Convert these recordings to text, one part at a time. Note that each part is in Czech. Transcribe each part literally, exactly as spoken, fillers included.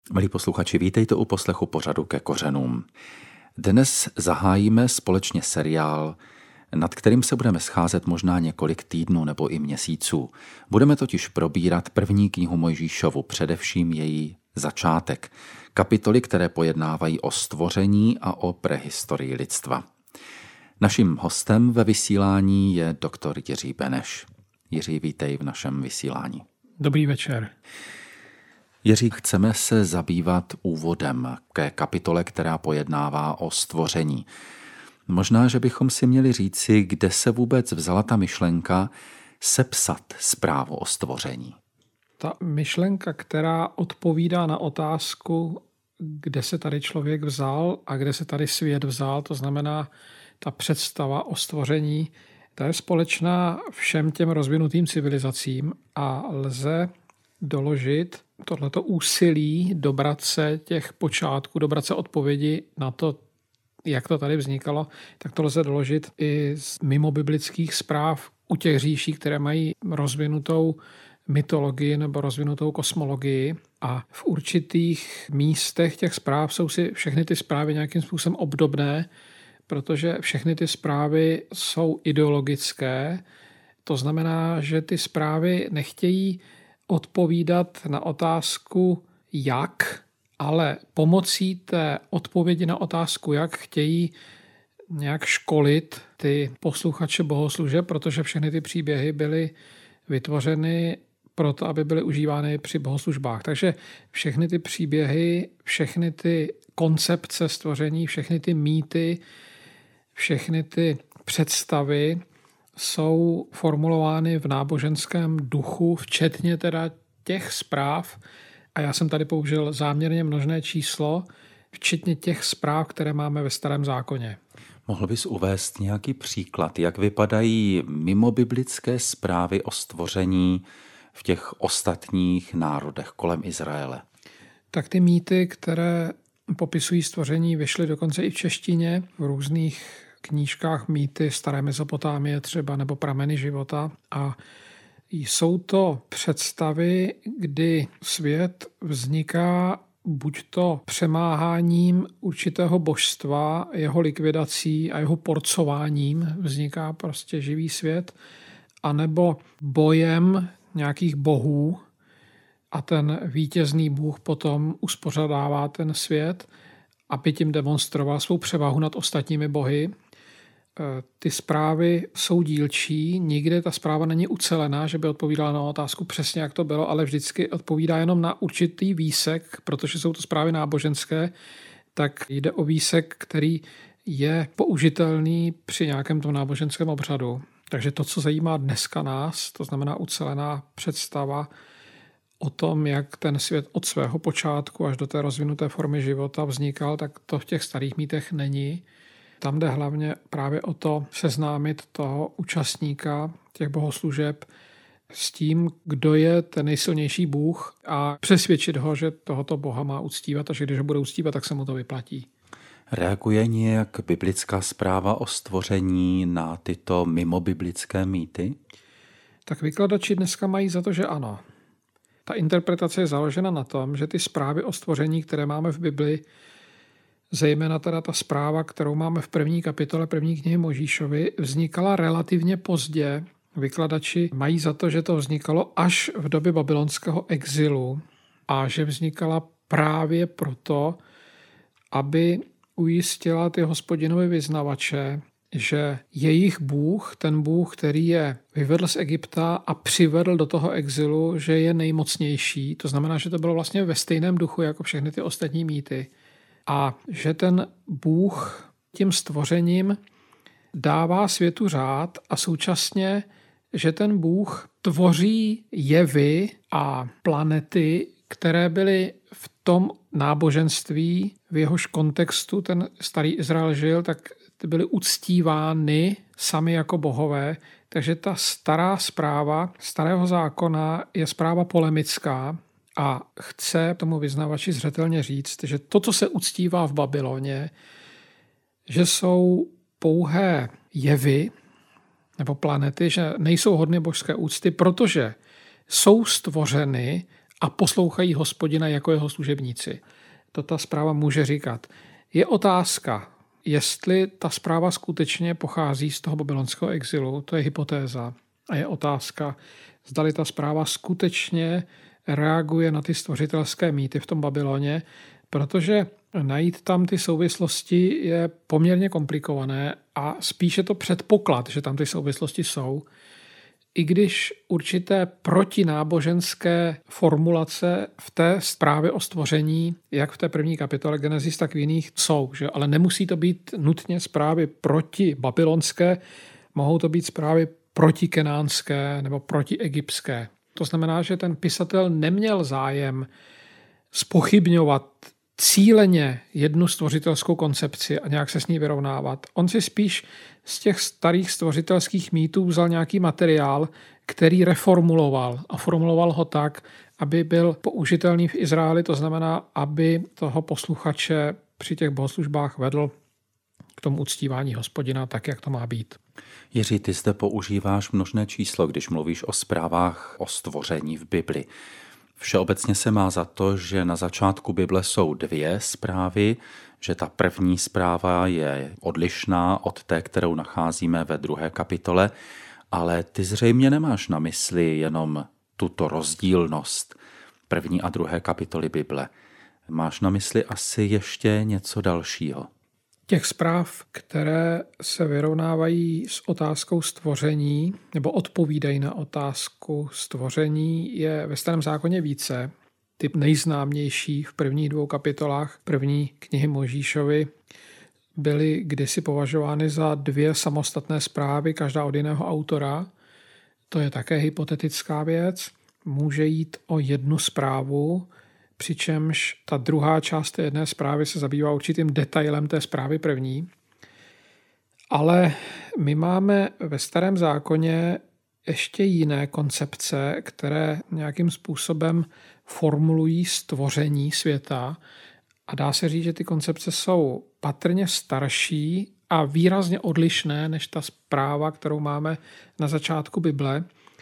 Milí posluchači, vítejte u poslechu pořadu Ke kořenům. Dnes zahájíme společně seriál, nad kterým se budeme scházet možná několik týdnů nebo i měsíců. Budeme totiž probírat první knihu Mojžíšovu, především její začátek. Kapitoly, které pojednávají o stvoření a o prehistorii lidstva. Naším hostem ve vysílání je doktor Jiří Beneš. Jiří, vítej v našem vysílání. Dobrý večer. Jiří, chceme se zabývat úvodem ke kapitole, která pojednává o stvoření. Možná, že bychom si měli říci, kde se vůbec vzala ta myšlenka sepsat zprávu o stvoření. Ta myšlenka, která odpovídá na otázku, kde se tady člověk vzal a kde se tady svět vzal, to znamená ta představa o stvoření, ta je společná všem těm rozvinutým civilizacím a lze doložit tohleto úsilí dobrat se těch počátků, dobrat se odpovědi na to, jak to tady vznikalo, tak to lze doložit i z mimobiblických zpráv u těch říší, které mají rozvinutou mytologii nebo rozvinutou kosmologii. A v určitých místech těch zpráv jsou si všechny ty zprávy nějakým způsobem obdobné, protože všechny ty zprávy jsou ideologické. To znamená, že ty zprávy nechtějí odpovídat na otázku jak, ale pomocí té odpovědi na otázku jak chtějí nějak školit ty posluchače bohoslužeb, protože všechny ty příběhy byly vytvořeny proto, aby byly užívány při bohoslužbách. Takže všechny ty příběhy, všechny ty koncepce stvoření, všechny ty mýty, všechny ty představy jsou formulovány v náboženském duchu, včetně teda těch zpráv, a já jsem tady použil záměrně množné číslo, včetně těch zpráv, které máme ve Starém zákoně. Mohl bys uvést nějaký příklad, jak vypadají mimobiblické zprávy o stvoření v těch ostatních národech kolem Izraele? Tak ty mýty, které popisují stvoření, vyšly dokonce i v češtině v různých knížkách mýty Staré Mezopotámie třeba nebo Prameny života, a jsou to představy, kdy svět vzniká buď to přemáháním určitého božstva, jeho likvidací a jeho porcováním vzniká prostě živý svět, anebo bojem nějakých bohů a ten vítězný bůh potom uspořádává ten svět, aby tím demonstroval svou převahu nad ostatními bohy. Ty zprávy jsou dílčí, nikde ta zpráva není ucelená, že by odpovídala na otázku přesně, jak to bylo, ale vždycky odpovídá jenom na určitý výsek, protože jsou to zprávy náboženské, tak jde o výsek, který je použitelný při nějakém tom náboženském obřadu. Takže to, co zajímá dneska nás, to znamená ucelená představa o tom, jak ten svět od svého počátku až do té rozvinuté formy života vznikal, tak to v těch starých mýtech není. Tam jde hlavně právě o to seznámit toho účastníka těch bohoslužeb s tím, kdo je ten nejsilnější bůh a přesvědčit ho, že tohoto boha má uctívat a že když ho bude uctívat, tak se mu to vyplatí. Reaguje nějak biblická zpráva o stvoření na tyto mimobiblické mýty? Tak vykladači dneska mají za to, že ano. Ta interpretace je založena na tom, že ty zprávy o stvoření, které máme v Bibli, zejména teda ta zpráva, kterou máme v první kapitole první knihy Mojžíšovi, vznikala relativně pozdě. Vykladači mají za to, že to vznikalo až v době babylonského exilu a že vznikala právě proto, aby ujistila ty hospodinovi vyznavače, že jejich Bůh, ten Bůh, který je vyvedl z Egypta a přivedl do toho exilu, že je nejmocnější. To znamená, že to bylo vlastně ve stejném duchu jako všechny ty ostatní mýty. A že ten Bůh tím stvořením dává světu řád a současně, že ten Bůh tvoří jevy a planety, které byly v tom náboženství, v jehož kontextu ten starý Izrael žil, tak ty byly uctívány sami jako bohové. Takže ta stará zpráva starého zákona je zpráva polemická, a chce tomu vyznavači zřetelně říct, že to, co se uctívá v Babyloně, že jsou pouhé jevy nebo planety, že nejsou hodny božské úcty, protože jsou stvořeny, a poslouchají Hospodina jako jeho služebníci. To ta zpráva může říkat. Je otázka, jestli ta zpráva skutečně pochází z toho babylonského exilu, to je hypotéza. A je otázka, zdali ta zpráva skutečně reaguje na ty stvořitelské mýty v tom Babyloně, protože najít tam ty souvislosti je poměrně komplikované a spíše to předpoklad, že tam ty souvislosti jsou, i když určité protináboženské formulace v té zprávě o stvoření, jak v té první kapitole Genesis, tak v jiných jsou. Že? Ale nemusí to být nutně zprávy protibabylonské, mohou to být zprávy protikenánské nebo protiegyptské. To znamená, že ten pisatel neměl zájem zpochybňovat cíleně jednu stvořitelskou koncepci a nějak se s ní vyrovnávat. On si spíš z těch starých stvořitelských mýtů vzal nějaký materiál, který reformuloval a formuloval ho tak, aby byl použitelný v Izraeli, to znamená, aby toho posluchače při těch bohoslužbách vedl k tomu uctívání Hospodina tak, jak to má být. Jiří, ty zde používáš množné číslo, když mluvíš o zprávách o stvoření v Bibli. Všeobecně se má za to, že na začátku Bible jsou dvě zprávy, že ta první zpráva je odlišná od té, kterou nacházíme ve druhé kapitole, ale ty zřejmě nemáš na mysli jenom tuto rozdílnost první a druhé kapitoly Bible. Máš na mysli asi ještě něco dalšího. Těch zpráv, které se vyrovnávají s otázkou stvoření nebo odpovídají na otázku stvoření, je ve Starém zákoně více. Ty nejznámější v prvních dvou kapitolách první knihy Mojžíšovy byly kdysi považovány za dvě samostatné zprávy, každá od jiného autora. To je také hypotetická věc. Může jít o jednu zprávu, přičemž ta druhá část té jedné zprávy se zabývá určitým detailem té zprávy první. Ale my máme ve Starém zákoně ještě jiné koncepce, které nějakým způsobem formulují stvoření světa. A dá se říct, že ty koncepce jsou patrně starší a výrazně odlišné než ta zpráva, kterou máme na začátku Bible.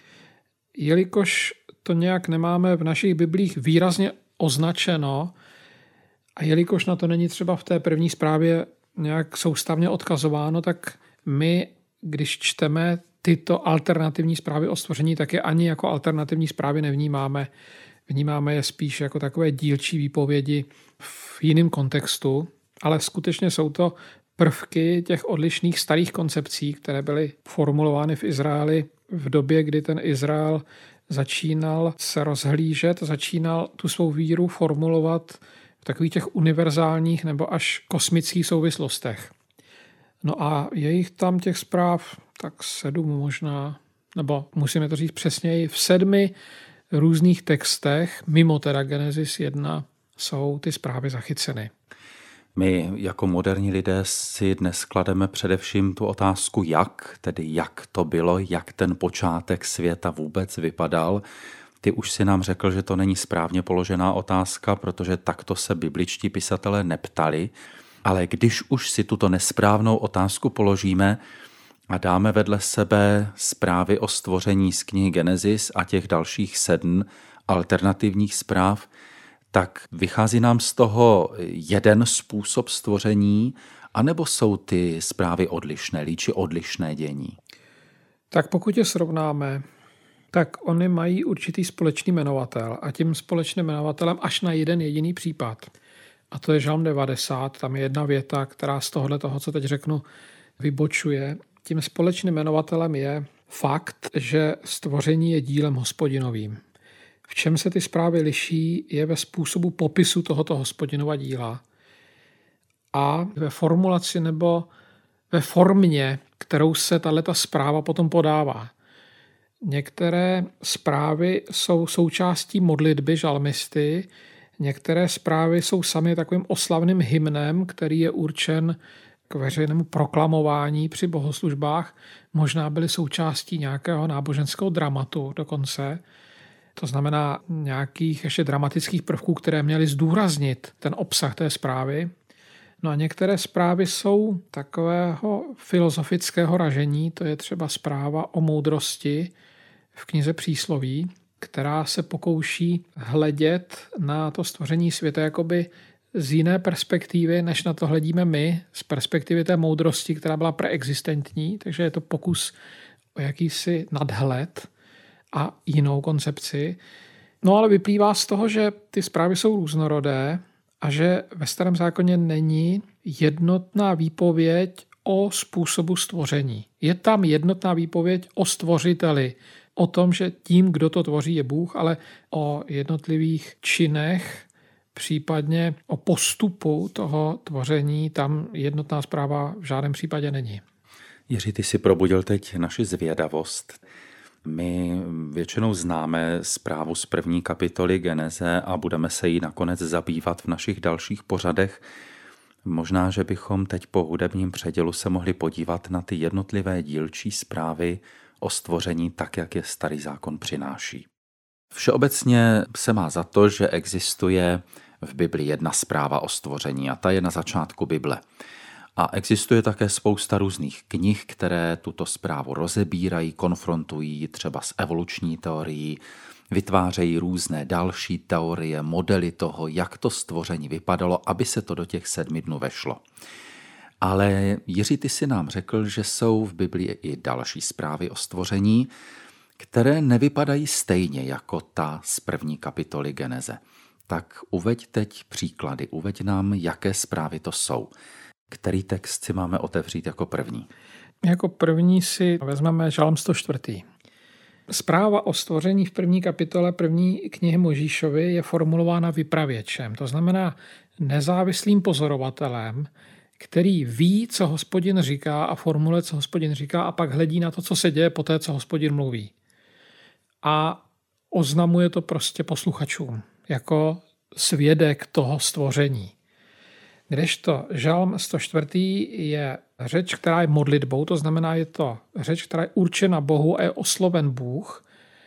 Jelikož to nějak nemáme v našich biblích výrazně označeno a jelikož na to není třeba v té první zprávě nějak soustavně odkazováno, tak my, když čteme tyto alternativní zprávy o stvoření, tak je ani jako alternativní zprávy nevnímáme. Vnímáme je spíš jako takové dílčí výpovědi v jiném kontextu, ale skutečně jsou to prvky těch odlišných starých koncepcí, které byly formulovány v Izraeli v době, kdy ten Izrael začínal se rozhlížet, začínal tu svou víru formulovat v takových těch univerzálních nebo až kosmických souvislostech. No a je jich tam těch zpráv tak sedm možná, nebo musíme to říct přesněji, v sedmi různých textech, mimo teda Genesis jedna, jsou ty zprávy zachyceny. My jako moderní lidé si dnes klademe především tu otázku jak, tedy jak to bylo, jak ten počátek světa vůbec vypadal. Ty už si nám řekl, že to není správně položená otázka, protože takto se bibličtí pisatelé neptali, ale když už si tuto nesprávnou otázku položíme a dáme vedle sebe zprávy o stvoření z knihy Genesis a těch dalších sedm alternativních zpráv, tak vychází nám z toho jeden způsob stvoření, anebo jsou ty zprávy odlišné, či odlišné dění? Tak pokud je srovnáme, tak oni mají určitý společný jmenovatel a tím společným jmenovatelem až na jeden jediný případ. A to je Žalm devadesát, tam je jedna věta, která z tohohle toho, co teď řeknu, vybočuje. Tím společným jmenovatelem je fakt, že stvoření je dílem Hospodinovým. V čem se ty zprávy liší, je ve způsobu popisu tohoto Hospodinova díla a ve formulaci nebo ve formě, kterou se tato zpráva potom podává. Některé zprávy jsou součástí modlitby žalmisty, některé zprávy jsou sami takovým oslavným hymnem, který je určen k veřejnému proklamování při bohoslužbách. Možná byly součástí nějakého náboženského dramatu dokonce. To znamená nějakých ještě dramatických prvků, které měly zdůraznit ten obsah té zprávy. No a některé zprávy jsou takového filozofického ražení, to je třeba zpráva o moudrosti v knize Přísloví, která se pokouší hledět na to stvoření světa jakoby z jiné perspektivy, než na to hledíme my, z perspektivy té moudrosti, která byla preexistentní, takže je to pokus o jakýsi nadhled a jinou koncepci. No ale vyplývá z toho, že ty zprávy jsou různorodé a že ve Starém zákoně není jednotná výpověď o způsobu stvoření. Je tam jednotná výpověď o stvořiteli, o tom, že tím, kdo to tvoří, je Bůh, ale o jednotlivých činech, případně o postupu toho tvoření, tam jednotná zpráva v žádném případě není. Jiří, ty si probudil teď naši zvědavost. My většinou známe zprávu z první kapitoly Geneze a budeme se jí nakonec zabývat v našich dalších pořadech. Možná, že bychom teď po hudebním předělu se mohli podívat na ty jednotlivé dílčí zprávy o stvoření tak, jak je Starý zákon přináší. Všeobecně se má za to, že existuje v Bibli jedna zpráva o stvoření a ta je na začátku Bible. A existuje také spousta různých knih, které tuto zprávu rozebírají, konfrontují třeba s evoluční teorií, vytvářejí různé další teorie, modely toho, jak to stvoření vypadalo, aby se to do těch sedmi dnů vešlo. Ale Jiří, ty si nám řekl, že jsou v Biblii i další zprávy o stvoření, které nevypadají stejně jako ta z první kapitoly Geneze. Tak uveď teď příklady, uveď nám, jaké zprávy to jsou. Který text si máme otevřít jako první? Jako první si vezmeme Žalm sto čtyři. Zpráva o stvoření v první kapitole první knihy Možíšovy je formulována vypravěčem, to znamená nezávislým pozorovatelem, který ví, co Hospodin říká a formuluje, co Hospodin říká a pak hledí na to, co se děje poté, co Hospodin mluví. A oznamuje to prostě posluchačům jako svědek toho stvoření. Kdežto Žalm sto čtyři je řeč, která je modlitbou, to znamená, je to řeč, která je určena Bohu a je osloven Bůh.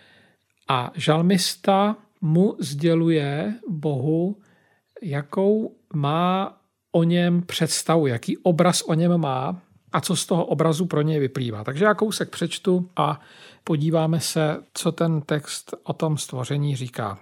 A žalmista mu sděluje Bohu, jakou má o něm představu, jaký obraz o něm má a co z toho obrazu pro něj vyplývá. Takže já kousek přečtu a podíváme se, co ten text o tom stvoření říká.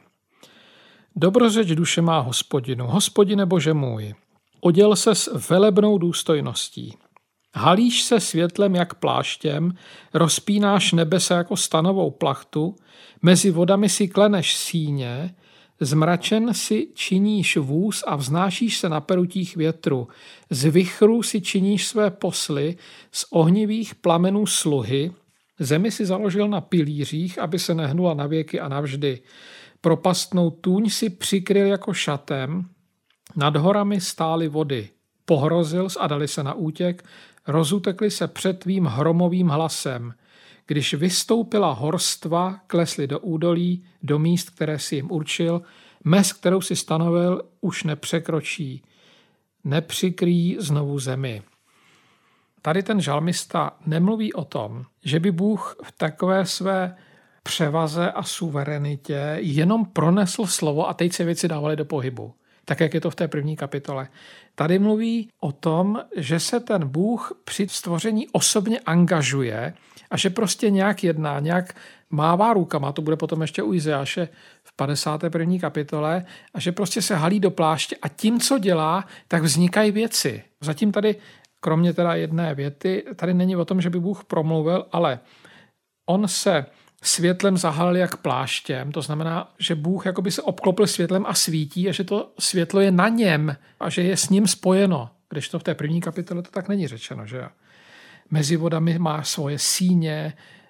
Dobrořeč duše má Hospodinu, Hospodine Bože můj, oděl se s velebnou důstojností. Halíš se světlem jak pláštěm, rozpínáš nebesa jako stanovou plachtu, mezi vodami si kleneš síně, zmračen si činíš vůz a vznášíš se na perutích větru. Z vichru si činíš své posly, z ohnivých plamenů sluhy, zemi si založil na pilířích, aby se nehnula na věky a navždy. Propastnou tůň si přikryl jako šatem, nad horami stály vody. Pohrozil a dali se na útěk, rozutekli se před tvým hromovým hlasem. Když vystoupila horstva, klesli do údolí, do míst, které si jim určil, mez, kterou si stanovil, už nepřekročí. Nepřikryjí znovu zemi. Tady ten žalmista nemluví o tom, že by Bůh v takové své převaze a suverenitě jenom pronesl slovo a teď se věci dávaly do pohybu. Tak, jak je to v té první kapitole. Tady mluví o tom, že se ten Bůh při stvoření osobně angažuje a že prostě nějak jedná, nějak mává rukama, to bude potom ještě u Izajáše v padesáté první kapitole, a že prostě se halí do pláště a tím, co dělá, tak vznikají věci. Zatím tady, kromě teda jedné věty, tady není o tom, že by Bůh promluvil, ale on se světlem zahalil jak pláštěm, to znamená, že Bůh jakoby se obklopil světlem a svítí a že to světlo je na něm a že je s ním spojeno, když to v té první kapitole to tak není řečeno, že jo. Mezi vodami má svoje síně,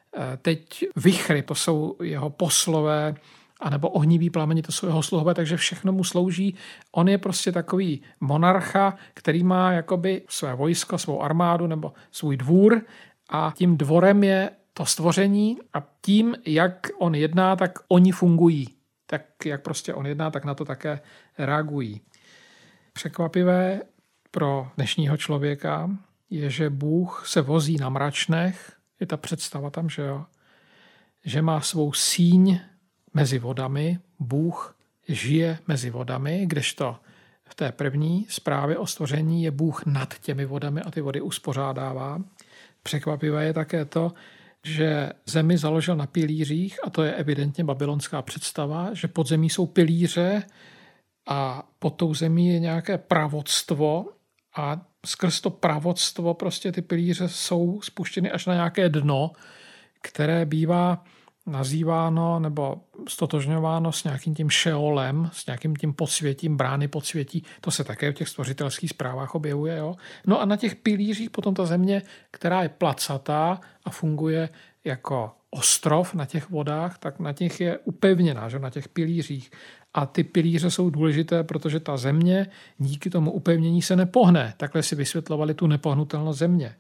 teď vichry, to jsou jeho poslové, anebo ohnivý plameni, to jsou jeho sluhové, takže všechno mu slouží. On je prostě takový monarcha, který má jakoby své vojsko, svou armádu nebo svůj dvůr a tím dvorem je to stvoření a tím, jak on jedná, tak oni fungují. Tak jak prostě on jedná, tak na to také reagují. Překvapivé pro dnešního člověka je, že Bůh se vozí na mračnech, je ta představa tam, že jo, že má svou síň mezi vodami, Bůh žije mezi vodami, kdežto v té první zprávě o stvoření je Bůh nad těmi vodami a ty vody uspořádává. Překvapivé je také to, že zemi založil na pilířích, a to je evidentně babylonská představa, že pod zemí jsou pilíře a pod tou zemí je nějaké pravodstvo a skrz to pravodstvo prostě ty pilíře jsou spuštěny až na nějaké dno, které bývá nazýváno nebo stotožňováno s nějakým tím šeolem, s nějakým tím podsvětím, brány podsvětí. To se také v těch stvořitelských zprávách objevuje. Jo? No a na těch pilířích potom ta země, která je placatá a funguje jako ostrov na těch vodách, tak na těch je upevněná, že? Na těch pilířích. A ty pilíře jsou důležité, protože ta země díky tomu upevnění se nepohne. Takhle si vysvětlovali tu nepohnutelnost země.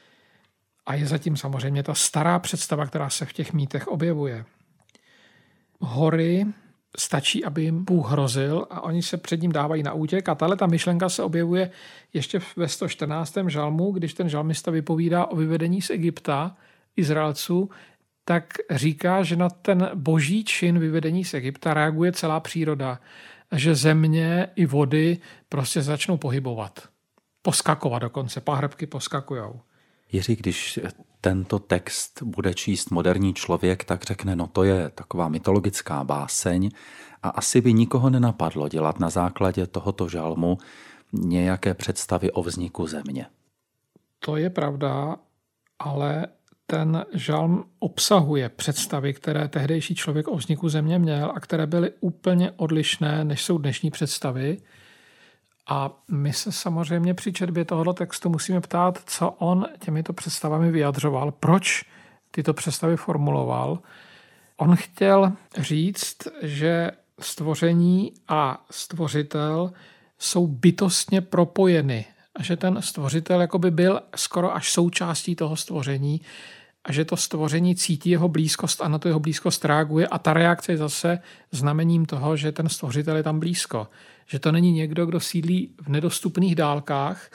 A je zatím samozřejmě ta stará představa, která se v těch mýtech objevuje. Hory stačí, aby jim Bůh hrozil a oni se před ním dávají na útěk. A tahle ta myšlenka se objevuje ještě ve sto čtrnáctém žalmu, když ten žalmista vypovídá o vyvedení z Egypta Izraelců, tak říká, že na ten boží čin vyvedení z Egypta reaguje celá příroda. Že země i vody prostě začnou pohybovat. Poskakovat dokonce, pahrbky poskakujou. Jiří, když tento text bude číst moderní člověk, tak řekne, no to je taková mytologická báseň a asi by nikoho nenapadlo dělat na základě tohoto žalmu nějaké představy o vzniku země. To je pravda, ale ten žalm obsahuje představy, které tehdejší člověk o vzniku země měl a které byly úplně odlišné, než jsou dnešní představy. A my se samozřejmě při četbě tohoto textu musíme ptát, co on těmito představami vyjadřoval, proč tyto představy formuloval. On chtěl říct, že stvoření a stvořitel jsou bytostně propojeny a že ten stvořitel jakoby byl skoro až součástí toho stvoření a že to stvoření cítí jeho blízkost a na to jeho blízkost reaguje a ta reakce je zase znamením toho, že ten stvořitel je tam blízko. Že to není někdo, kdo sídlí v nedostupných dálkách,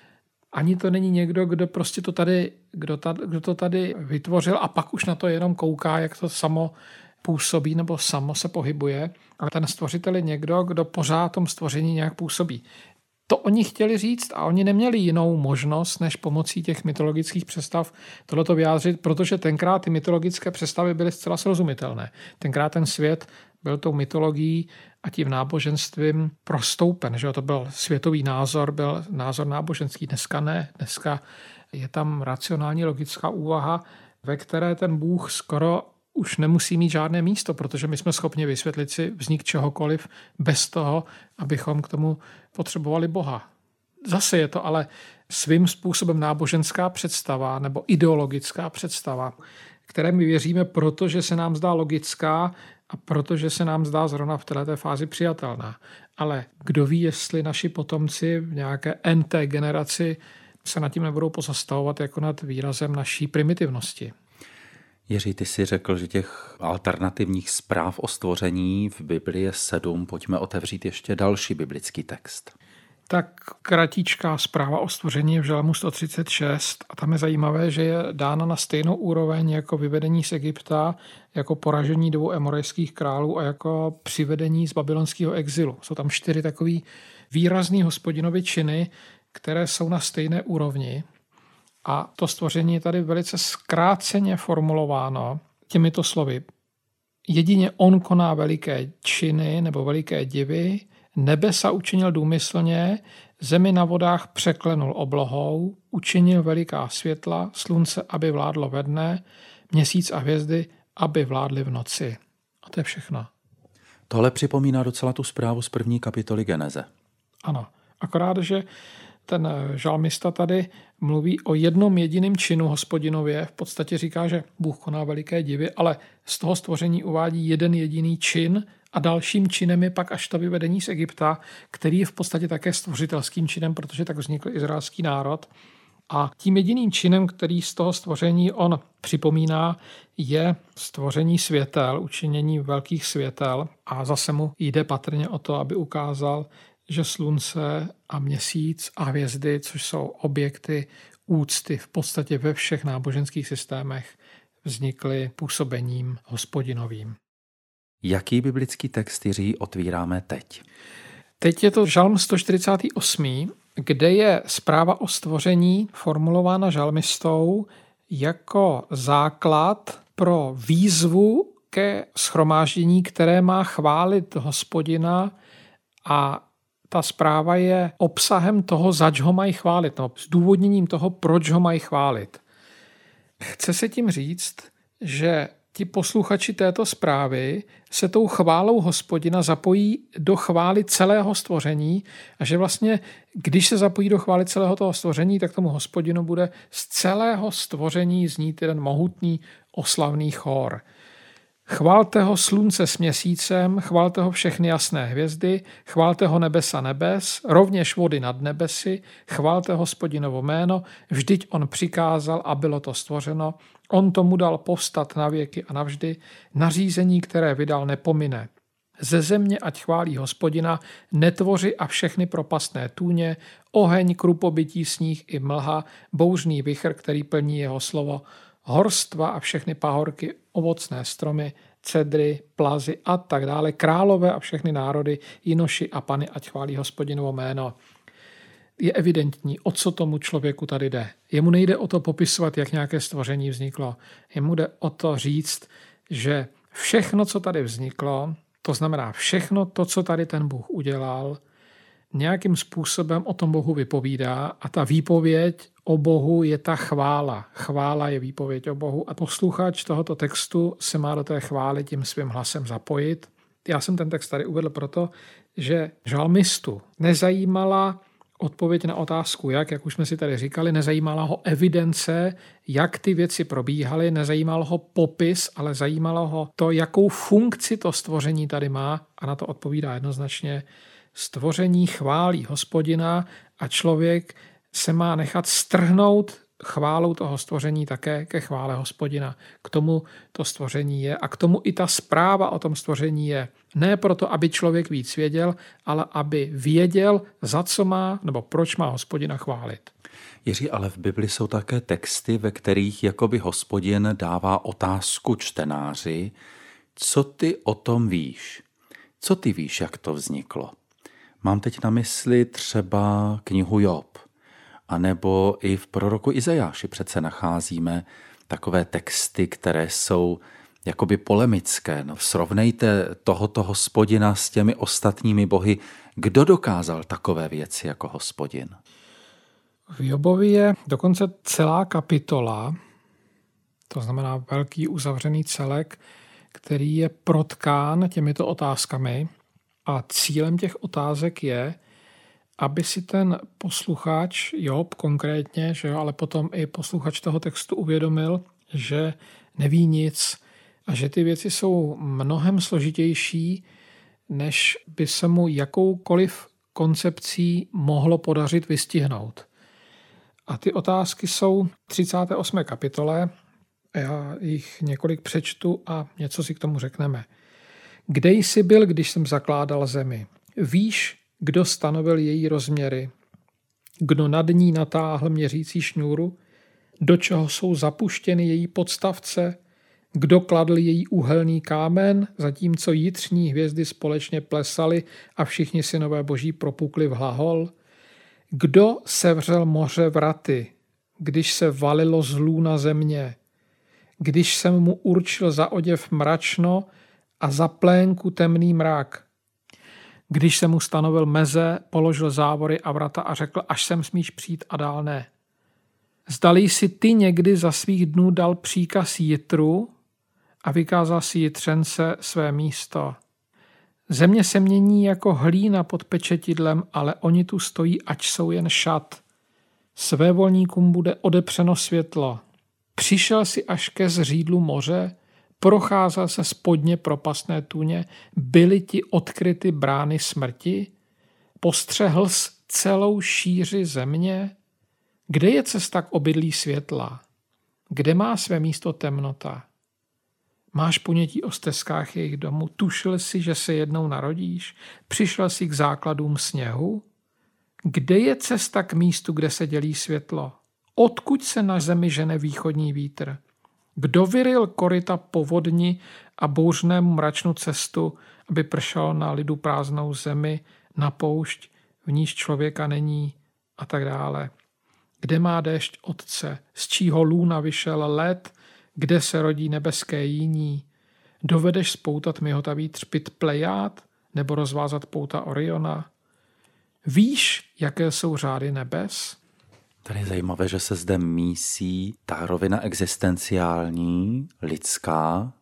ani to není někdo, kdo prostě to tady, kdo, ta, kdo to tady vytvořil a pak už na to jenom kouká, jak to samo působí nebo samo se pohybuje. Ale ten stvořitel je někdo, kdo pořád tom stvoření nějak působí. To oni chtěli říct a oni neměli jinou možnost, než pomocí těch mytologických představ tohleto vyjádřit, protože tenkrát ty mytologické představy byly zcela srozumitelné. Tenkrát ten svět byl tou mytologií a tím náboženstvím prostoupen. Že? To byl světový názor, byl názor náboženský. Dneska ne. Dneska je tam racionální logická úvaha, ve které ten Bůh skoro už nemusí mít žádné místo, protože my jsme schopni vysvětlit si vznik čehokoliv bez toho, abychom k tomu potřebovali Boha. Zase je to ale svým způsobem náboženská představa nebo ideologická představa, které my věříme, protože se nám zdá logická a protože se nám zdá zrovna v této fázi přijatelná. Ale kdo ví, jestli naši potomci v nějaké en té generaci se nad tím nebudou pozastavovat jako nad výrazem naší primitivnosti. Jiří, ty jsi řekl, že těch alternativních zpráv o stvoření v Biblii je sedm. Pojďme otevřít ještě další biblický text. Tak kratičká zpráva o stvoření je v žalmu sto třicet šest a tam je zajímavé, že je dána na stejnou úroveň jako vyvedení z Egypta, jako poražení dvou emorejských králů a jako přivedení z babylonského exilu. Jsou tam čtyři takový výrazný hospodinovy činy, které jsou na stejné úrovni. A to stvoření je tady velice zkráceně formulováno těmito slovy. Jedině on koná veliké činy nebo veliké divy, nebesa učinil důmyslně, zemi na vodách překlenul oblohou, učinil veliká světla, slunce, aby vládlo ve dne, měsíc a hvězdy, aby vládly v noci. A to je všechno. Tohle připomíná docela tu zprávu z první kapitoly Geneze. Ano, akorát, že ten žalmista tady mluví o jednom jediném činu Hospodinově. V podstatě říká, že Bůh koná veliké divy, ale z toho stvoření uvádí jeden jediný čin a dalším činem je pak až to vyvedení z Egypta, který je v podstatě také stvořitelským činem, protože tak vznikl izraelský národ. A tím jediným činem, který z toho stvoření on připomíná, je stvoření světel, učinění velkých světel. A zase mu jde patrně o to, aby ukázal, že slunce a měsíc a hvězdy, což jsou objekty úcty v podstatě ve všech náboženských systémech, vznikly působením Hospodinovým. Jaký biblický text, Jiří, otvíráme teď? Teď je to žalm sto čtyřicát osm, kde je zpráva o stvoření formulována žalmistou jako základ pro výzvu ke shromáždění, které má chválit Hospodina, a ta zpráva je obsahem toho, zač ho mají chválit, no, zdůvodněním toho, proč ho mají chválit. Chce se tím říct, že ti posluchači této zprávy se tou chválou Hospodina zapojí do chvály celého stvoření a že vlastně, když se zapojí do chvály celého toho stvoření, tak tomu Hospodinu bude z celého stvoření znít jeden mohutný oslavný chór. Chválte ho slunce s měsícem, chválte ho všechny jasné hvězdy, chválte ho nebesa nebes, rovněž vody nad nebesy, chválte Hospodinovo jméno, vždyť on přikázal a bylo to stvořeno, on tomu dal povstat na věky a navždy, nařízení, které vydal, nepomine. Ze země ať chválí Hospodina, netvoři a všechny propastné tůně, oheň, krupobytí, sníh i mlha, bouřný vichr, který plní jeho slovo, horstva a všechny pahorky, ovocné stromy, cedry, plazy a tak dále, králové a všechny národy, jinoši a pany, ať chválí Hospodinovo jméno. Je evidentní, o co tomu člověku tady jde. Jemu nejde o to popisovat, jak nějaké stvoření vzniklo. Jemu jde o to říct, že všechno, co tady vzniklo, to znamená všechno to, co tady ten Bůh udělal, nějakým způsobem o tom Bohu vypovídá a ta výpověď o Bohu je ta chvála. Chvála je výpověď o Bohu a posluchač tohoto textu se má do té chvály tím svým hlasem zapojit. Já jsem ten text tady uvedl proto, že žalmistu nezajímala odpověď na otázku, jak, jak už jsme si tady říkali, nezajímala ho evidence, jak ty věci probíhaly, nezajímalo ho popis, ale zajímalo ho to, jakou funkci to stvoření tady má, a na to odpovídá jednoznačně: stvoření chválí Hospodina a člověk se má nechat strhnout chválou toho stvoření také ke chvále Hospodina. K tomu to stvoření je a k tomu i ta zpráva o tom stvoření je. Ne proto, aby člověk víc věděl, ale aby věděl, za co má nebo proč má Hospodina chválit. Jiří, ale v Bibli jsou také texty, ve kterých jakoby Hospodin dává otázku čtenáři: co ty o tom víš? Co ty víš, jak to vzniklo? Mám teď na mysli třeba knihu Job, anebo i v proroku Izajáši přece nacházíme takové texty, které jsou jakoby polemické. No, srovnejte tohoto Hospodina s těmi ostatními bohy. Kdo dokázal takové věci jako Hospodin? V Jobovi je dokonce celá kapitola, to znamená velký uzavřený celek, který je protkán těmito otázkami. A cílem těch otázek je, aby si ten posluchač, Job konkrétně, že jo, ale potom i posluchač toho textu uvědomil, že neví nic a že ty věci jsou mnohem složitější, než by se mu jakoukoliv koncepcí mohlo podařit vystihnout. A ty otázky jsou v třicáté osmé kapitole, já jich několik přečtu a něco si k tomu řekneme. Kde jsi byl, když jsem zakládal zemi? Víš, kdo stanovil její rozměry? Kdo nad ní natáhl měřící šňůru? Do čeho jsou zapuštěny její podstavce? Kdo kladl její úhelný kámen, zatímco jitřní hvězdy společně plesaly a všichni synové boží propukli v hlahol? Kdo sevřel moře vraty, když se valilo zlů na země? Když jsem mu určil za oděv mračno a za plénku temný mrak. Když se mu stanovil meze, položil závory a vrata a řekl, až sem smíš přijít a dál ne. Zdali jsi ty někdy za svých dnů dal příkaz jitru a vykázal si jitřence své místo. Země se mění jako hlína pod pečetidlem, ale oni tu stojí, ač jsou jen šat. Svévolníkům bude odepřeno světlo. Přišel si až ke zřídlu moře, procházel se spodně propastné tůně, byly ti odkryty brány smrti, postřehl jsi celou šíři země. Kde je cesta k obydlí světla? Kde má své místo temnota? Máš ponětí o stezkách jejich domu? Tušil jsi, že se jednou narodíš? Přišel jsi k základům sněhu? Kde je cesta k místu, kde se dělí světlo? Odkud se na zemi žene východní vítr? Kdo vyryl koryta povodni a bouřnému mračnu cestu, aby pršel na lidu prázdnou zemi, na poušť, v níž člověka není a tak dále? kde má déšť otce, z čího lůna vyšel led, kde se rodí nebeské jíní. Dovedeš spoutat mihotavý třpyt Plejád nebo rozvázat pouta Oriona? Víš, jaké jsou řády nebes? Tady je zajímavé, že se zde mísí ta rovina existenciální, lidská,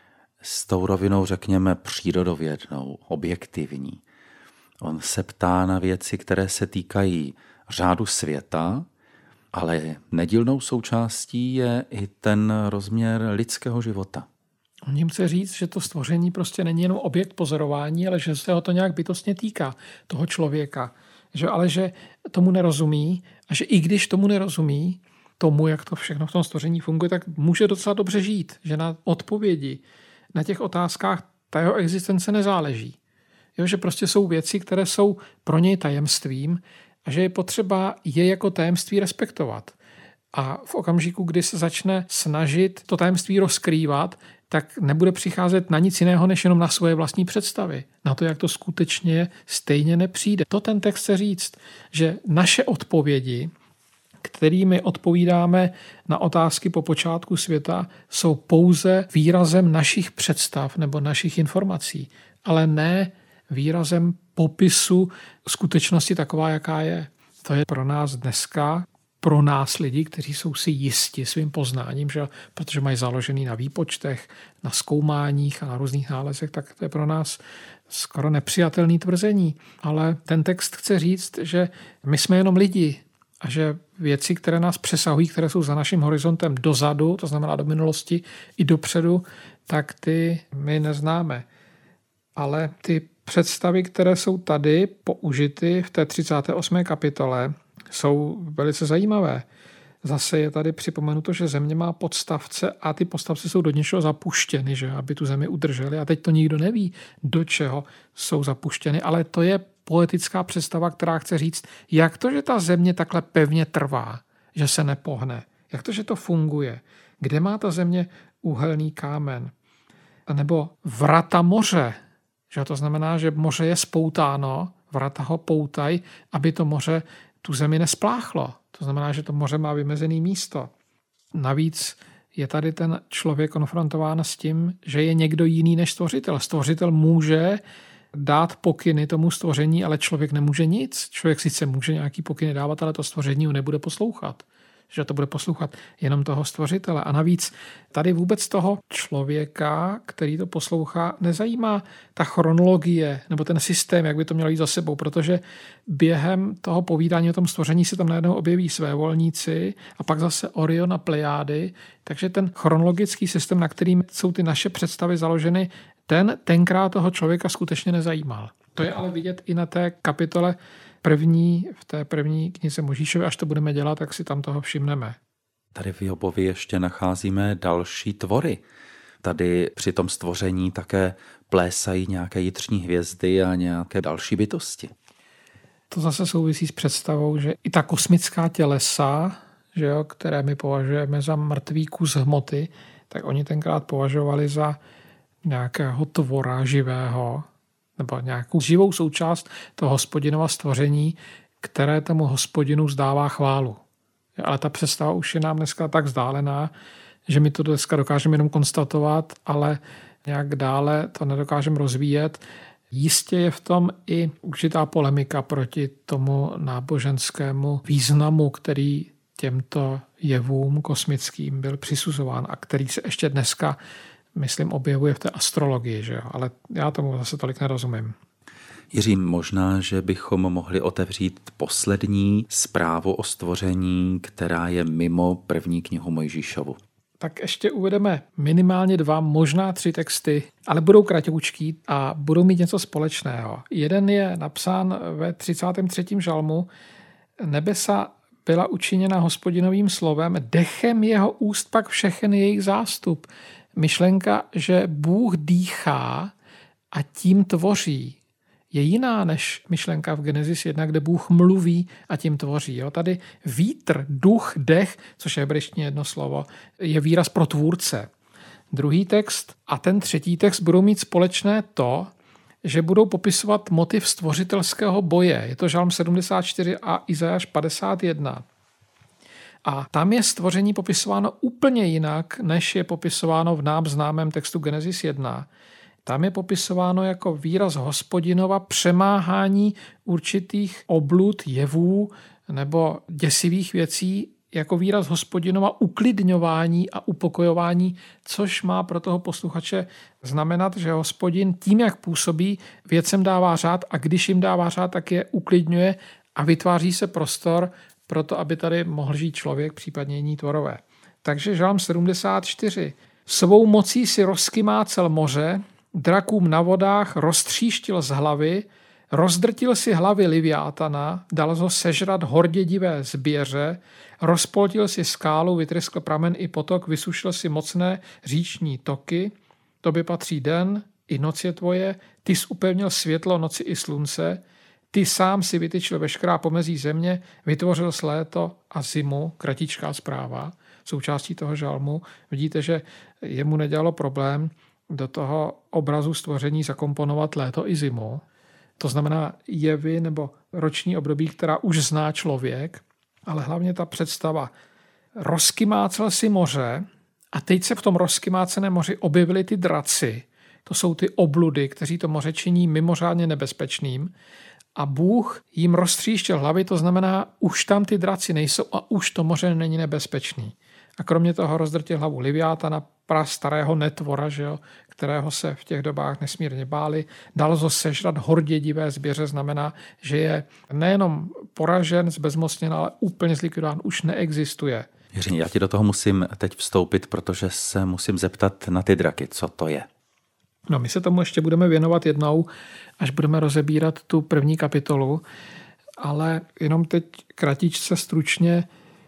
s tou rovinou, řekněme, přírodovědnou, objektivní. On se ptá na věci, které se týkají řádu světa, ale nedílnou součástí je i ten rozměr lidského života. On jim chce říct, že to stvoření prostě není jenom objekt pozorování, ale že se ho to nějak bytostně týká, toho člověka. Že, ale že tomu nerozumí a že i když tomu nerozumí, tomu, jak to všechno v tom stvoření funguje, tak může docela dobře žít. Že na odpovědi, na těch otázkách ta jeho existence nezáleží. Jo, že prostě jsou věci, které jsou pro něj tajemstvím a že je potřeba je jako tajemství respektovat. A v okamžiku, kdy se začne snažit to tajemství rozkrývat, tak nebude přicházet na nic jiného, než jenom na svoje vlastní představy. Na to, jak to skutečně je, stejně nepřijde. To ten text chce říct, že naše odpovědi, kterými odpovídáme na otázky po počátku světa, jsou pouze výrazem našich představ nebo našich informací, ale ne výrazem popisu skutečnosti taková, jaká je. To je pro nás dneska, pro nás lidi, kteří jsou si jisti svým poznáním, že, protože mají založený na výpočtech, na zkoumáních a na různých nálezech, tak to je pro nás skoro nepřijatelné tvrzení. Ale ten text chce říct, že my jsme jenom lidi a že věci, které nás přesahují, které jsou za naším horizontem dozadu, to znamená do minulosti i dopředu, tak ty my neznáme. Ale ty představy, které jsou tady použity v té třicáté osmé kapitole, jsou velice zajímavé. Zase je tady připomenuto, že země má podstavce a ty podstavce jsou do něčeho zapuštěny, že aby tu zemi udrželi. A teď to nikdo neví, do čeho jsou zapuštěny, ale to je poetická představa, která chce říct, jak to, že ta země takhle pevně trvá, že se nepohne. Jak to, že to funguje. Kde má ta země úhelný kámen? A nebo vrata moře. Že to znamená, že moře je spoutáno, vrata ho poutají, aby to moře tu zemi nespláchlo. To znamená, že to moře má vymezené místo. Navíc je tady ten člověk konfrontován s tím, že je někdo jiný než stvořitel. Stvořitel může dát pokyny tomu stvoření, ale člověk nemůže nic. Člověk sice může nějaký pokyny dávat, ale to stvoření ho nebude poslouchat. Že to bude poslouchat jenom toho stvořitele. A navíc tady vůbec toho člověka, který to poslouchá, nezajímá ta chronologie nebo ten systém, jak by to mělo jít za sebou, protože během toho povídání o tom stvoření se tam najednou objeví svévolníci a pak zase Orion a Plejády. Takže ten chronologický systém, na kterým jsou ty naše představy založeny, ten tenkrát toho člověka skutečně nezajímal. To je ale vidět i na té kapitole první, v té první knize Možíšově, až to budeme dělat, tak si tam toho všimneme. Tady v Jobovi ještě nacházíme další tvory. Tady při tom stvoření také plésají nějaké jitřní hvězdy a nějaké další bytosti. To zase souvisí s představou, že i ta kosmická tělesa, že jo, které my považujeme za mrtvý kus hmoty, tak oni tenkrát považovali za nějakého tvora živého, nebo nějakou živou součást toho Hospodinova stvoření, které tomu Hospodinu zdává chválu. Ale ta představa už je nám dneska tak vzdálená, že my to dneska dokážeme jenom konstatovat, ale nějak dále to nedokážeme rozvíjet. Jistě je v tom i určitá polemika proti tomu náboženskému významu, který těmto jevům kosmickým byl přisuzován a který se ještě dneska, myslím, objevuje v té astrologii, že jo? Ale já tomu zase tolik nerozumím. Jiří, možná, že bychom mohli otevřít poslední zprávu o stvoření, která je mimo první knihu Mojžíšovu. Tak ještě uvedeme minimálně dva, možná tři texty, ale budou kratoučký a budou mít něco společného. Jeden je napsán ve třicátém třetím žalmu. Nebesa byla učiněna Hospodinovým slovem, dechem jeho úst pak všechen jejich zástup. Myšlenka, že Bůh dýchá a tím tvoří, je jiná než myšlenka v Genesis jedna, kde Bůh mluví a tím tvoří. Jo? Tady vítr, duch, dech, což je hebrejštině jedno slovo, je výraz pro tvůrce. Druhý text a ten třetí text budou mít společné to, že budou popisovat motiv stvořitelského boje. Je to žalm sedmdesát čtyři a Izajáš padesát jedna. A tam je stvoření popisováno úplně jinak, než je popisováno v nám známém textu Genesis jedna. Tam je popisováno jako výraz Hospodinova přemáhání určitých oblud, jevů nebo děsivých věcí, jako výraz Hospodinova uklidňování a upokojování, což má pro toho posluchače znamenat, že Hospodin tím, jak působí, věcem dává řád a když jim dává řád, tak je uklidňuje a vytváří se prostor pro to, aby tady mohl žít člověk, případně jiní tvorové. Takže Žalm sedmdesát čtyři. Svou mocí si rozkymácel moře, drakům na vodách roztříštil z hlavy, rozdrtil si hlavy Liviátana, dal ho sežrat hordě divé zběře, rozpoltil si skálu, vytryskl pramen i potok, vysušil si mocné říční toky. Tobě patří den, i noc je tvoje, ty jsi upevnil světlo noci i slunce, ty sám si vytyčil veškerá pomezí země, vytvořil jsi léto a zimu, kratičká zpráva, součástí toho žalmu. Vidíte, že jemu nedělalo problém do toho obrazu stvoření zakomponovat léto i zimu. To znamená jevy nebo roční období, která už zná člověk, ale hlavně ta představa. Rozkymácel si moře a teď se v tom rozkymáceném moři objevily ty draci. To jsou ty obludy, kteří to moře činí mimořádně nebezpečným. A Bůh jim roztříštil hlavy, to znamená, už tam ty draci nejsou a už to moře není nebezpečný. A kromě toho rozdrtil hlavu Liviátana, prastarého netvora, že jo, kterého se v těch dobách nesmírně báli. Dal ho sežrat hordě divé zběře, znamená, že je nejenom poražen, zbezmocněn, ale úplně zlikvidován, už neexistuje. Jiří, já ti do toho musím teď vstoupit, protože se musím zeptat na ty draky, co to je. No, my se tomu ještě budeme věnovat jednou, až budeme rozebírat tu první kapitolu, ale jenom teď kratičce stručně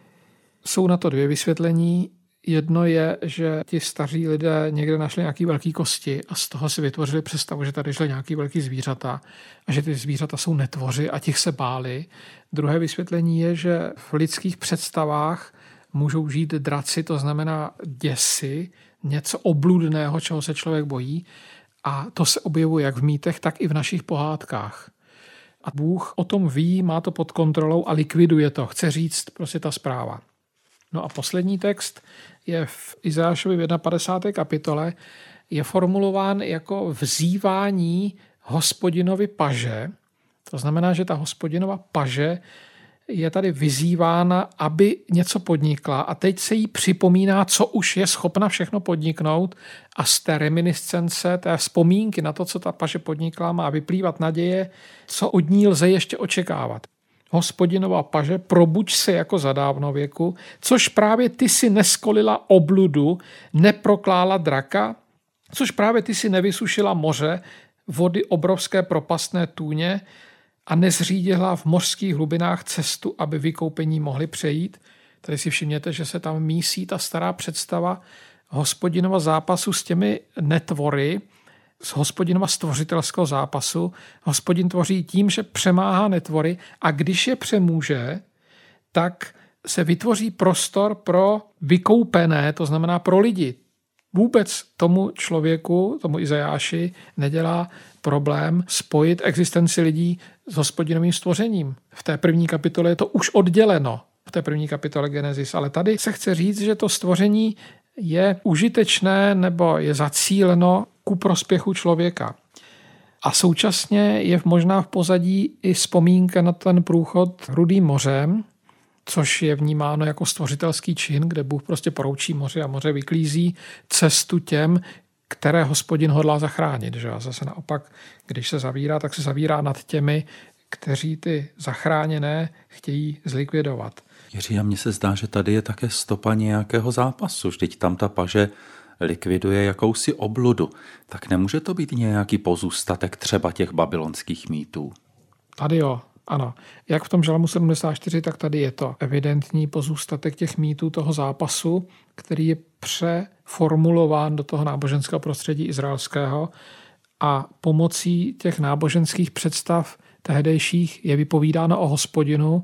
jsou na to dvě vysvětlení. Jedno je, že ti staří lidé někde našli nějaký velký kosti a z toho si vytvořili představu, že tady žili nějaký velký zvířata a že ty zvířata jsou netvoři a těch se báli. Druhé vysvětlení je, že v lidských představách můžou žít draci, to znamená děsy, něco obludného, čeho se člověk bojí, a to se objevuje jak v mýtech, tak i v našich pohádkách. A Bůh o tom ví, má to pod kontrolou a likviduje to. Chce říct prostě ta zpráva. No a poslední text je v Izajášovi v padesáté první kapitole, je formulován jako vzývání Hospodinovi paže. To znamená, že ta Hospodinova paže je tady vyzývána, aby něco podnikla a teď se jí připomíná, co už je schopna všechno podniknout a z té reminiscence, té vzpomínky na to, co ta paže podnikla, má vyplývat naděje, co od ní lze ještě očekávat. Hospodinova paže, probuď se jako za dávnověku, což právě ty si neskolila obludu, neproklála draka, což právě ty si nevysušila moře, vody obrovské propastné tůně a nezřídila v mořských hlubinách cestu, aby vykoupení mohli přejít. Tady si všimněte, že se tam mísí ta stará představa Hospodinova zápasu s těmi netvory, z Hospodinova stvořitelského zápasu. Hospodin tvoří tím, že přemáhá netvory a když je přemůže, tak se vytvoří prostor pro vykoupené, to znamená pro lidi. Vůbec tomu člověku, tomu Izajáši, nedělá problém spojit existenci lidí s Hospodinovým stvořením. V té první kapitole je to už odděleno, v té první kapitole Genesis, ale tady se chce říct, že to stvoření je užitečné nebo je zacíleno ku prospěchu člověka. A současně je možná v pozadí i vzpomínka na ten průchod Rudým mořem, což je vnímáno jako stvořitelský čin, kde Bůh prostě poroučí moře a moře vyklízí cestu těm, které Hospodin hodlá zachránit. Že? A zase naopak, když se zavírá, tak se zavírá nad těmi, kteří ty zachráněné chtějí zlikvidovat. Jiří, a mně se zdá, že tady je také stopa nějakého zápasu. Vždyť tam ta paže likviduje jakousi obludu. Tak nemůže to být nějaký pozůstatek třeba těch babylonských mýtů? Tady jo, ano. Jak v tom Žalmu sedmdesát čtyři, tak tady je to evidentní pozůstatek těch mýtů toho zápasu, který je přeformulován do toho náboženského prostředí izraelského a pomocí těch náboženských představ tehdejších je vypovídáno o Hospodinu.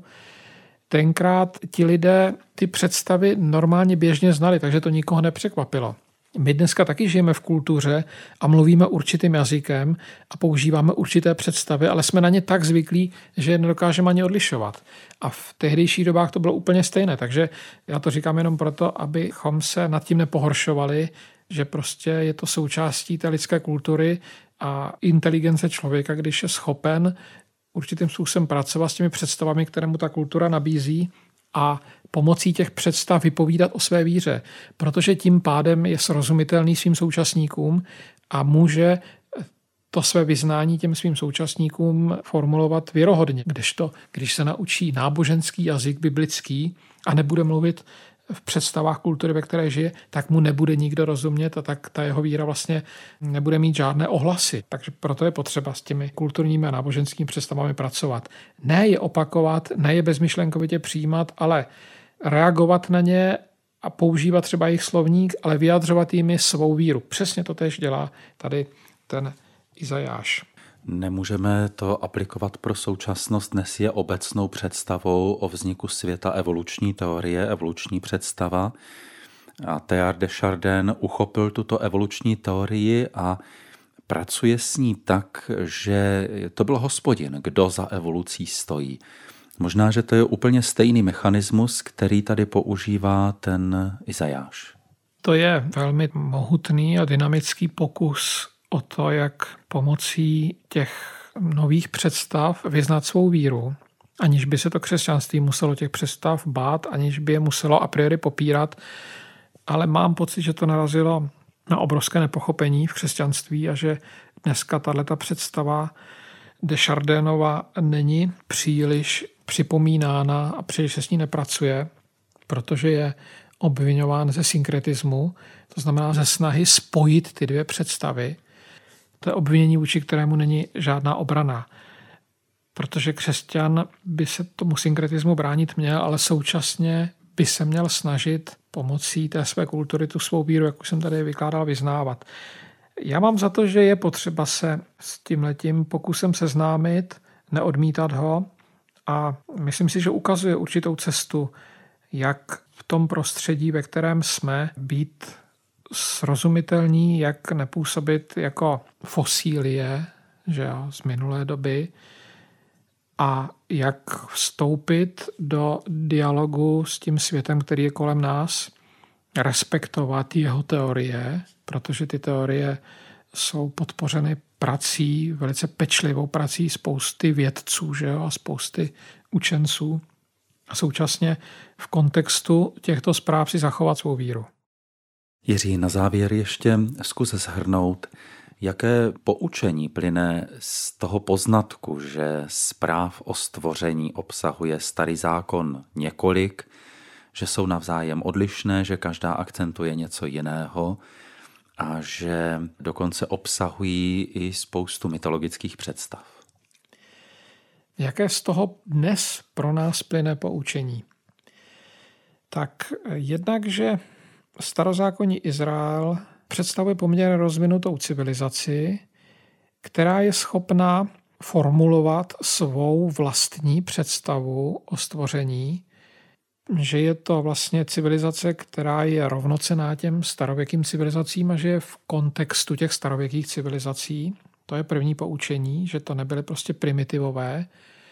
Tenkrát ti lidé ty představy normálně běžně znali, takže to nikoho nepřekvapilo. My dneska taky žijeme v kultuře a mluvíme určitým jazykem a používáme určité představy, ale jsme na ně tak zvyklí, že je nedokážeme ani odlišovat. A v tehdejších dobách to bylo úplně stejné, takže já to říkám jenom proto, abychom se nad tím nepohoršovali, že prostě je to součástí té lidské kultury a inteligence člověka, když je schopen určitým způsobem pracovat s těmi představami, které mu ta kultura nabízí a pomocí těch představ vypovídat o své víře, protože tím pádem je srozumitelný svým současníkům a může to své vyznání těm svým současníkům formulovat věrohodně. Kdežto, když se naučí náboženský jazyk biblický a nebude mluvit v představách kultury, ve které žije, tak mu nebude nikdo rozumět a tak ta jeho víra vlastně nebude mít žádné ohlasy. Takže proto je potřeba s těmi kulturními a náboženskými představami pracovat. Ne je opakovat, ne je bezmyšlenkovitě přijímat, ale reagovat na ně a používat třeba jejich slovník, ale vyjadřovat jimi svou víru. Přesně to též dělá tady ten Izajáš. Nemůžeme to aplikovat pro současnost. Dnes je obecnou představou o vzniku světa evoluční teorie, evoluční představa. A Teilhard de Chardin uchopil tuto evoluční teorii a pracuje s ní tak, že to byl Hospodin, kdo za evolucí stojí. Možná, že to je úplně stejný mechanismus, který tady používá ten Izajáš. To je velmi mohutný a dynamický pokus o to, jak pomocí těch nových představ vyznat svou víru, aniž by se to křesťanství muselo těch představ bát, aniž by je muselo a priori popírat, ale mám pocit, že to narazilo na obrovské nepochopení v křesťanství a že dneska tato představa de Chardinova není příliš připomínána a příliš se s ní nepracuje, protože je obviňován ze synkretismu, to znamená ze snahy spojit ty dvě představy. To je obvinění, vůči kterému není žádná obrana. Protože křesťan by se tomu synkretismu bránit měl, ale současně by se měl snažit pomocí té své kultury tu svou víru, jak už jsem tady vykládal, vyznávat. Já mám za to, že je potřeba se s tímhletím pokusem seznámit, neodmítat ho a myslím si, že ukazuje určitou cestu, jak v tom prostředí, ve kterém jsme, být srozumitelní, jak nepůsobit jako fosílie, že jo, z minulé doby a jak vstoupit do dialogu s tím světem, který je kolem nás, respektovat jeho teorie, protože ty teorie jsou podpořeny prací, velice pečlivou prací spousty vědců, že jo, a spousty učenců a současně v kontextu těchto zpráv si zachovat svou víru. Jiří, na závěr ještě zkus shrnout, jaké poučení plyne z toho poznatku, že zpráv o stvoření obsahuje Starý zákon několik, že jsou navzájem odlišné, že každá akcentuje něco jiného a že dokonce obsahují i spoustu mytologických představ. Jaké z toho dnes pro nás plyne poučení? Tak jednak, že starozákonní Izrael představuje poměrně rozvinutou civilizaci, která je schopná formulovat svou vlastní představu o stvoření, že je to vlastně civilizace, která je rovnocenná těm starověkým civilizacím a že je v kontextu těch starověkých civilizací. To je první poučení, že to nebyly prostě primitivové.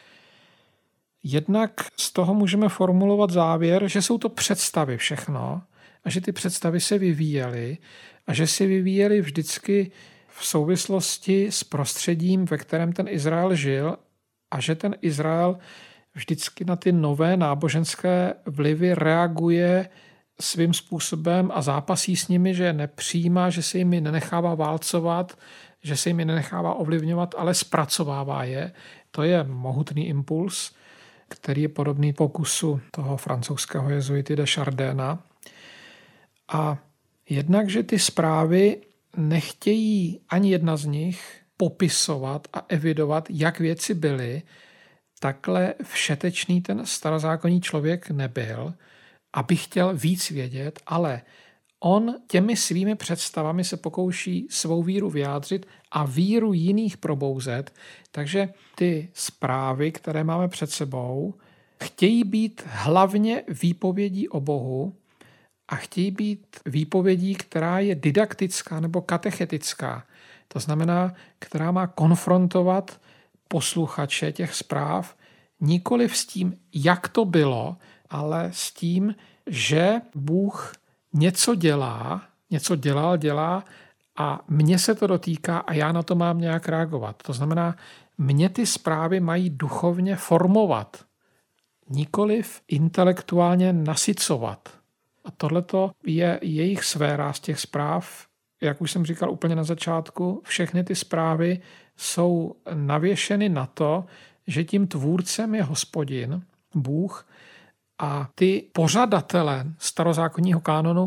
Jednak z toho můžeme formulovat závěr, že jsou to představy všechno a že ty představy se vyvíjely a že se vyvíjely vždycky v souvislosti s prostředím, ve kterém ten Izrael žil a že ten Izrael vždycky na ty nové náboženské vlivy reaguje svým způsobem a zápasí s nimi, že je nepřijímá, že se jimi nenechává válcovat, že se jimi nenechává ovlivňovat, ale zpracovává je. To je mohutný impuls, který je podobný pokusu toho francouzského jezuity de Chardina. A jednak, že ty zprávy nechtějí ani jedna z nich popisovat a evidovat, jak věci byly. Takhle všetečný ten starozákonní člověk nebyl, aby chtěl víc vědět, ale on těmi svými představami se pokouší svou víru vyjádřit a víru jiných probouzet. Takže ty zprávy, které máme před sebou, chtějí být hlavně výpovědí o Bohu a chtějí být výpovědí, která je didaktická nebo katechetická. To znamená, která má konfrontovat posluchače těch zpráv nikoliv s tím, jak to bylo, ale s tím, že Bůh něco dělá, něco dělal, dělá a mně se to dotýká a já na to mám nějak reagovat. To znamená, mě ty zprávy mají duchovně formovat, nikoliv intelektuálně nasycovat. A tohleto je jejich sféra z těch zpráv. Jak už jsem říkal úplně na začátku, všechny ty zprávy jsou navěšeny na to, že tím tvůrcem je Hospodin, Bůh, a ty pořadatele starozákonního kánonu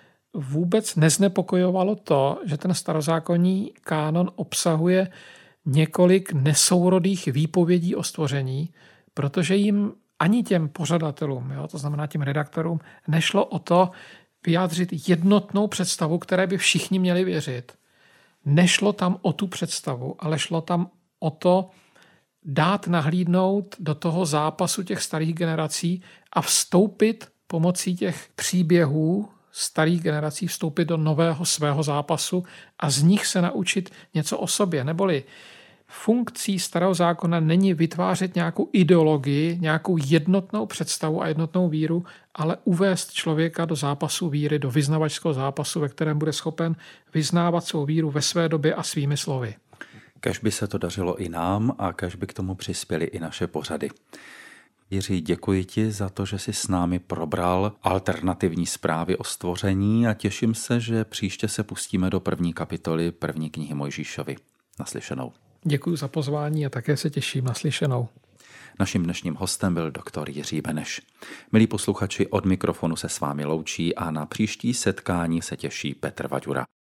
vůbec neznepokojovalo to, že ten starozákonní kánon obsahuje několik nesourodých výpovědí o stvoření, protože jim ani těm pořadatelům, jo, to znamená těm redaktorům, nešlo o to vyjádřit jednotnou představu, které by všichni měli věřit. Nešlo tam o tu představu, ale šlo tam o to dát nahlídnout do toho zápasu těch starých generací a vstoupit pomocí těch příběhů starých generací, vstoupit do nového svého zápasu a z nich se naučit něco o sobě. Neboli funkcí starého zákona není vytvářet nějakou ideologii, nějakou jednotnou představu a jednotnou víru, ale uvést člověka do zápasu víry, do vyznavačského zápasu, ve kterém bude schopen vyznávat svou víru ve své době a svými slovy. Kéž by se to dařilo i nám a kéž by k tomu přispěly i naše pořady. Jiří, děkuji ti za to, že jsi s námi probral alternativní zprávy o stvoření a těším se, že příště se pustíme do první kapitoly první knihy Mojžíšovy. Naslyšenou. Děkuji za pozvání a také se těším na slyšenou. Naším dnešním hostem byl doktor Jiří Beneš. Milí posluchači, od mikrofonu se s vámi loučí a na příští setkání se těší Petr Vaďura.